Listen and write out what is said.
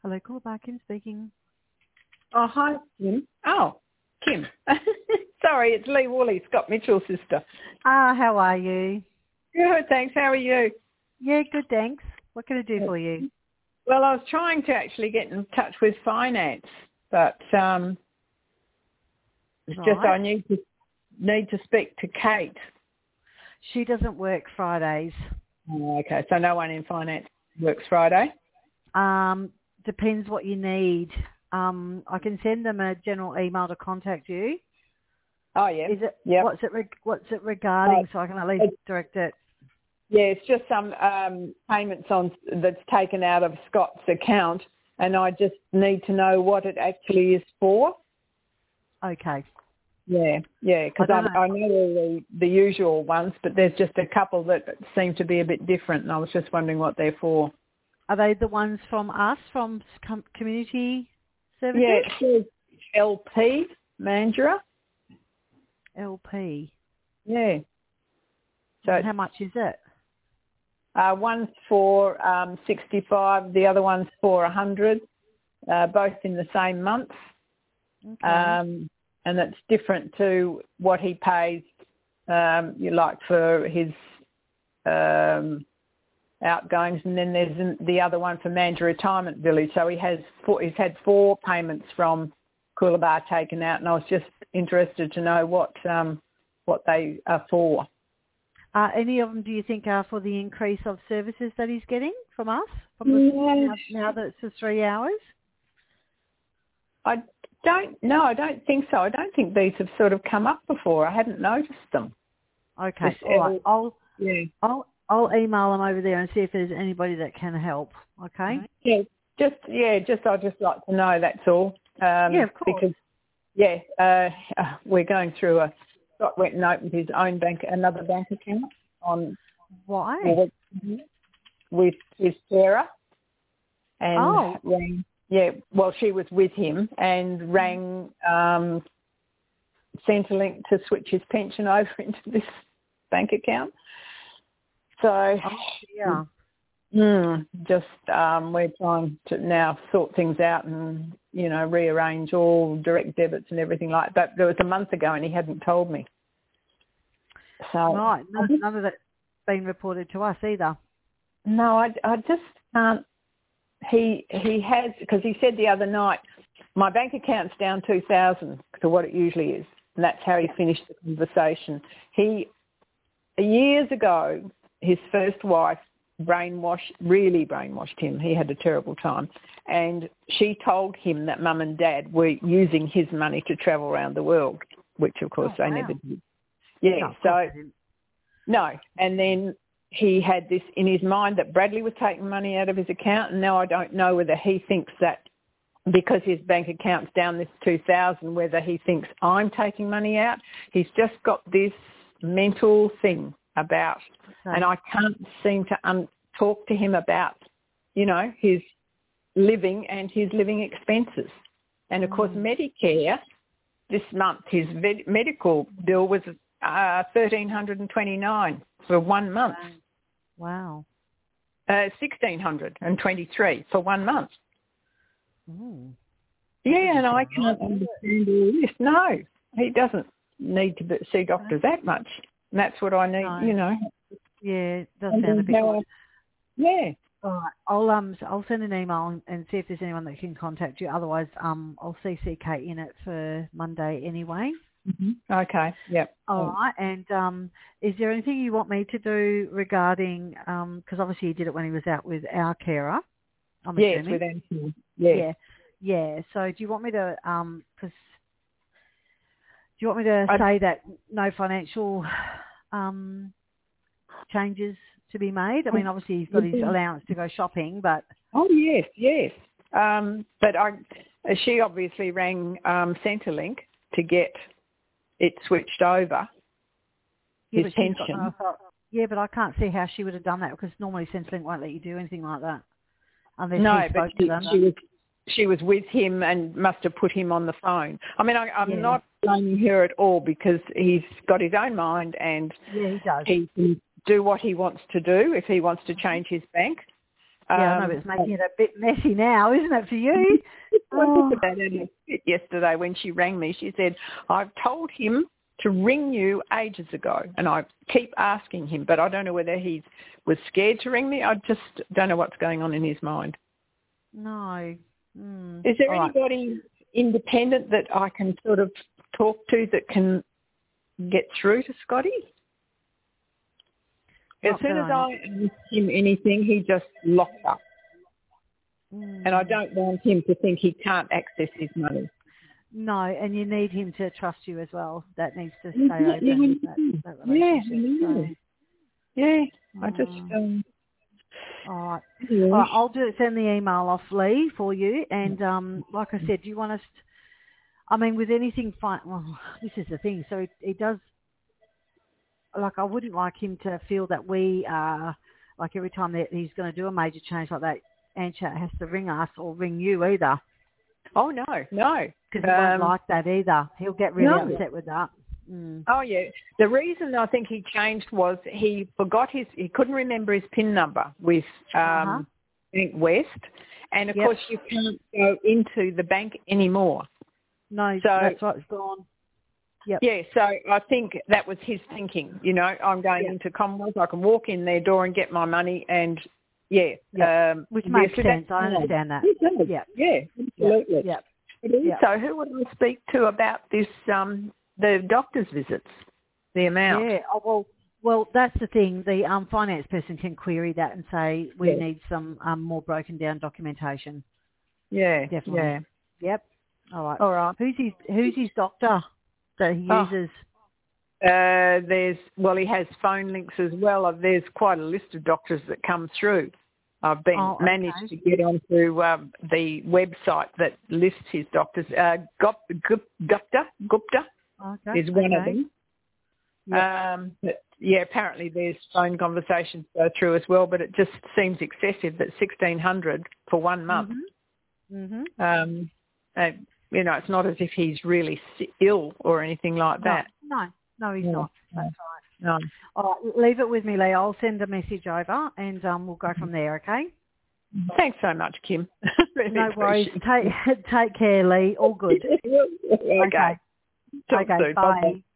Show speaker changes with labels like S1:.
S1: Hello, call back. Kim speaking.
S2: Oh, hi, Kim. Oh, Kim. Sorry, it's Lee Woolley, Scott Mitchell's sister.
S1: How are you?
S2: Good, thanks. How are you?
S1: Yeah, good, thanks. What can I do for you?
S2: Well, I was trying to actually get in touch with finance, but it's just I need to speak to Kate.
S1: She doesn't work Fridays.
S2: Oh, okay, so no one in finance works Friday?
S1: Depends what you need. I can send them a general email to contact you.
S2: Oh, yeah.
S1: Is it?
S2: Yep.
S1: What's it regarding? So I can at least direct it.
S2: Yeah, it's just some payments that's taken out of Scott's account, and I just need to know what it actually is for.
S1: Okay.
S2: Yeah, because I know all the usual ones, but there's just a couple that seem to be a bit different, and I was just wondering what they're for.
S1: Are they the ones from us, from community services?
S2: Yeah, it says LP, Mandurah.
S1: LP.
S2: Yeah. So
S1: how much is it?
S2: One's for 65, the other one's for 100, both in the same month.
S1: Okay.
S2: And it's different to what he pays, for his outgoings, and then there's the other one for Mandurah Retirement Village. So he's had 4 payments from Coolabah taken out, and I was just interested to know what they are for.
S1: Any of them, do you think, are for the increase of services that he's getting from us? Now that it's the 3 hours?
S2: I don't think so. I don't think these have sort of come up before. I hadn't noticed them.
S1: Okay, all right. I'll email them over there and see if there's anybody that can help. Okay.
S2: I'd just like to know. That's all.
S1: Yeah, of course.
S2: Because we're going through Scott went and opened his own another bank account on.
S1: Why?
S2: With his carer, and rang. Yeah, well, she was with him and rang Centrelink to switch his pension over into this bank account. So, we're trying to now sort things out and, rearrange all direct debits and everything like that. There was a month ago and he hadn't told me. So
S1: right, none of that's been reported to us either.
S2: No, I just can't. He has, because he said the other night, my bank account's down 2,000 to what it usually is, and that's how he finished the conversation. Years ago, his first wife really brainwashed him. He had a terrible time, and she told him that Mum and Dad were using his money to travel around the world, which of course they never did. Yeah, no, and then he had this in his mind that Bradley was taking money out of his account, and now I don't know whether he thinks that because his bank account's down this 2,000, whether he thinks I'm taking money out. He's just got this mental thing about, and I can't seem to talk to him about, his living and his living expenses. And of course, Medicare, this month, his medical bill was $1,329 for 1 month.
S1: Wow.
S2: 1,623 for 1 month.
S1: Ooh.
S2: Yeah, and I can't understand all this. No, he doesn't need to see doctors that much. And that's what I need,
S1: Yeah, it does sound a bit good.
S2: Yeah.
S1: All right. I'll send an email and see if there's anyone that can contact you. Otherwise, I'll CC Kate in it for Monday anyway.
S2: Mm-hmm. Okay. Yep.
S1: All right. And is there anything you want me to do regarding? Because obviously you did it when he was out with our carer. I'm assuming.
S2: With Anthony. Yeah.
S1: Yeah. So do you want me to? Say that no financial changes to be made? I mean, obviously he's got his allowance to go shopping, but...
S2: Oh, yes. But she obviously rang Centrelink to get it switched over, his pension.
S1: But I can't see how she would have done that, because normally Centrelink won't let you do anything like that. Unless he spoke to them.
S2: She was with him and must have put him on the phone. I mean, I'm not blaming her at all, because he's got his own mind and
S1: he does.
S2: He can do what he wants to do if he wants to change his bank.
S1: Yeah, I know, but it's making it a bit messy now, isn't it, for you?
S2: I talked about it yesterday when she rang me. She said, I've told him to ring you ages ago, and I keep asking him, but I don't know whether he was scared to ring me. I just don't know what's going on in his mind.
S1: No.
S2: Is there anybody independent that I can sort of talk to that can get through to Scotty? As soon as I ask him anything, he just locks up. And I don't want him to think he can't access his money.
S1: No, and you need him to trust you as well. That needs to stay open, that relationship.
S2: I just...
S1: All right. All right, I'll send the email off, Lee, for you. And like I said, do you want us... with anything... Well, this is the thing. So he does... Like, I wouldn't like him to feel that we are... Like, every time that he's going to do a major change like that, Anshat has to ring us or ring you either.
S2: Oh, no.
S1: Because he won't like that either. He'll get really upset with that.
S2: Oh, yeah. The reason I think he changed was he couldn't remember his PIN number with Bank West. And, of course, you can't go into the bank anymore.
S1: No, so, that's right. It's gone. Yep.
S2: Yeah, so I think that was his thinking. I'm going into Commonwealth. I can walk in their door and get my money and...
S1: which makes sense. I understand that.
S2: Absolutely. So who would I speak to about this, the doctor's visits, the amount?
S1: Yeah, well, that's the thing. The finance person can query that and say we need some more broken down documentation.
S2: Yeah,
S1: definitely.
S2: Yeah.
S1: Yep. All right. Who's his doctor that he uses?
S2: He has phone links as well. There's quite a list of doctors that come through. I've been managed to get onto the website that lists his doctors. Gupta is one of them. Yep. Apparently there's phone conversations go through as well, but it just seems excessive that $1,600 for 1 month. It's not as if he's really ill or anything like that.
S1: No, he's not. That's right. No. All right, leave it with me, Lee. I'll send a message over and we'll go from there, okay?
S2: Thanks so much, Kim. Really
S1: no worries. Take care, Lee. All good.
S2: Okay. Talk soon.
S1: Bye.